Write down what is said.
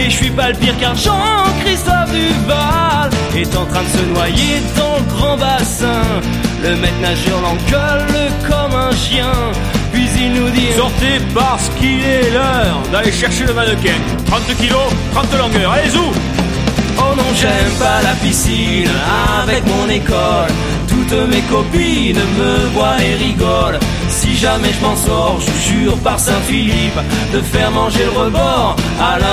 Et je suis pas le pire car Jean-Christophe Duval est en train de se noyer dans le grand bassin. Le maître nageur l'engueule comme un chien. Puis il nous dit: sortez parce qu'il est l'heure d'aller chercher le mannequin. 30 kilos, 30 longueurs, allez zou. Oh non, j'aime pas la piscine avec mon école. Toutes mes copines me voient et rigolent. Si jamais je m'en sors, je jure par Saint-Philippe de faire manger le rebord à